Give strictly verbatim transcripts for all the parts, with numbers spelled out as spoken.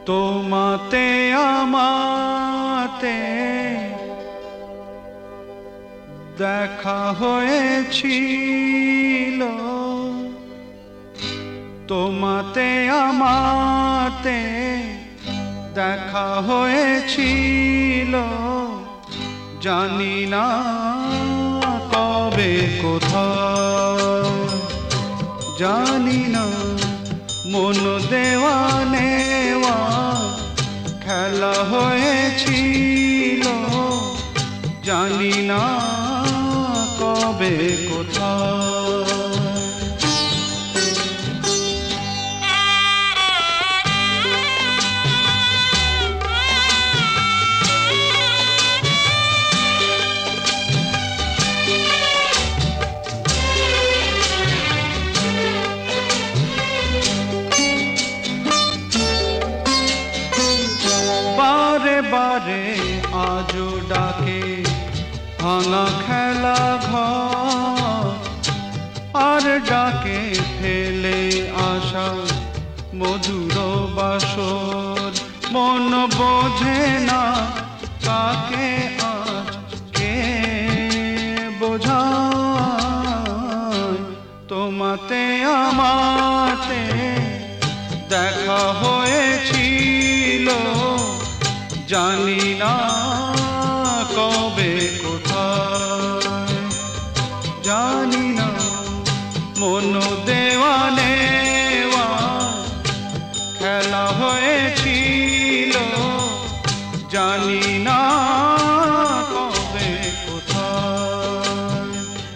তোমাতে আমাতে দেখা হয়েছিল, তোমাতে আমাতে দেখা হয়েছিল, জানি না কবে কোথায়, জানি না মন দেওয়া নেওয়া খেলা হয়েছিল, জানি না কবে কোথায়। বারে বারে আজও ডাকে ভাঙা খেলা ঘর, আর ডাকে ফেলে আসা মধুর বাসর। মন বোঝে না কাকে আজ কে বোঝায়, তোমাতে আমাতে দেখা হয়েছিল, জানি না কবে কোথায়, জানি না মন দেওয়া নেওয়া খেলা হয়েছিল, জানি না কবে কোথায়।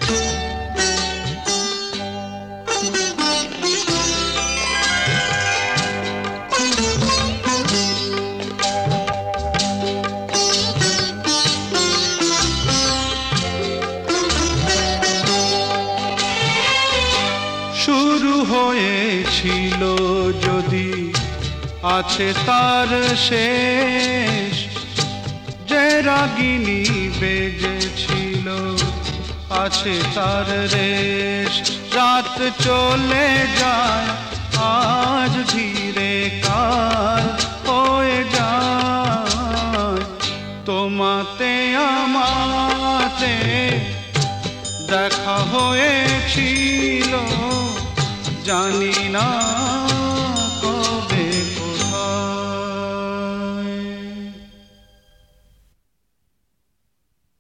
শুরু হয়েছিল যদি আছে তার শেষ, যে রাগিনী বেজেছিল আছে তার রেশ। রাত চলে যায় আজ ধীরে কাল হয়ে যায়, তোমাতে আমাতে দেখা হয়েছিল, জানি না